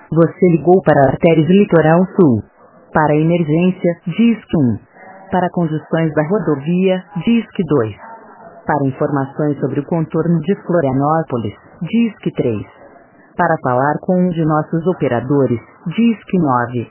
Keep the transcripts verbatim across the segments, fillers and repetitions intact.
Você ligou para a Artérias Litoral Sul. Para emergência, disque um. Para conduções da rodovia, disque dois. Para informações sobre o contorno de Florianópolis, disque três. Para falar com um de nossos operadores, disque nove.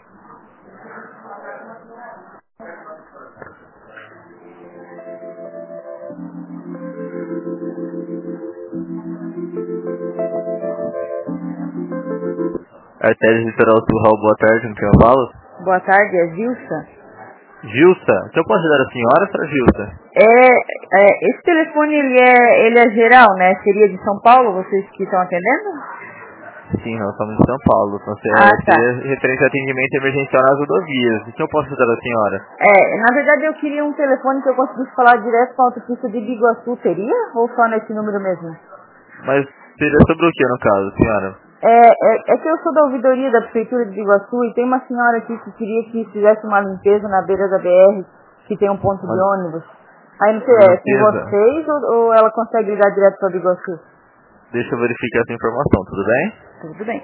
Artérias Litoral Sul, Raul, boa tarde, com quem eu falo? Boa tarde, é Gilsa. Gilsa? Então eu posso ajudar a senhora, senhora Gilsa? É, é, esse telefone, ele é, ele é geral, né? Seria de São Paulo, vocês que estão atendendo? Sim, nós somos de São Paulo. Então, você Ah, tá. seria referente ao atendimento emergencial nas rodovias. Então eu posso ajudar a senhora? É, na verdade eu queria um telefone que eu conseguisse falar direto com a autopista de Biguaçu, teria? Ou só nesse número mesmo? Mas seria sobre o que, no caso, senhora? É, é, é que eu sou da ouvidoria da Prefeitura de Biguaçu e tem uma senhora aqui que queria que fizesse uma limpeza na beira da B R, que tem um ponto de Mas, ônibus. Aí não sei, é com limpeza? vocês ou, ou ela consegue ligar direto para Biguaçu? Deixa eu verificar essa informação, tudo bem? Tudo bem.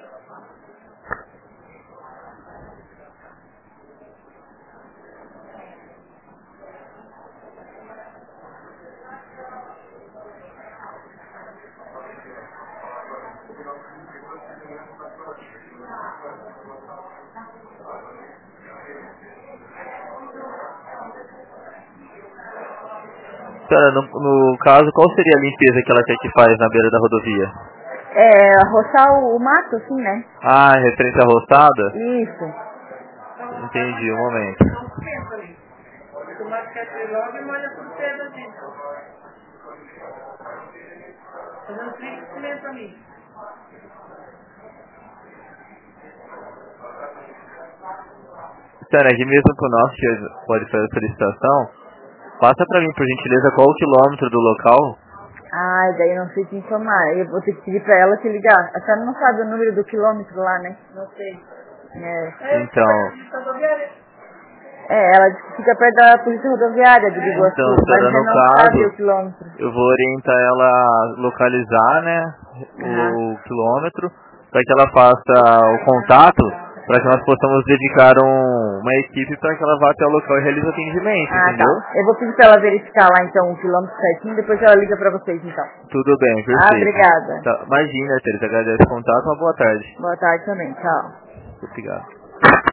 Senhora, no, no caso, qual seria a limpeza que ela quer que faz na beira da rodovia? É, roçar o, o mato, assim, né? Ah, referente à roçada? Isso. Entendi, um momento. Senhora, aqui mesmo com nós que pode fazer a solicitação, passa pra mim, por gentileza, qual o quilômetro do local? Ah, daí eu não sei te informar. Eu vou ter que pedir pra ela te ligar. A senhora não sabe o número do quilômetro lá, né? Não sei. É. Então, É, ela disse que fica perto da polícia rodoviária de Biguaçu, então, mas senhora, você no não sabe o caso, quilômetro. eu vou orientar ela a localizar, né, Aham. o quilômetro, para que ela faça o contato, para que nós possamos dedicar um, uma equipe para que ela vá até o local e realize o atendimento, Ah, entendeu? tá. Eu vou pedir pra ela verificar lá, então, o quilômetro certinho, depois ela liga pra vocês, então. Tudo bem, Ah, perfeito. obrigada. Tá, imagina, Teresa, agradeço o contato, uma boa tarde. Boa tarde também, tchau. Obrigado.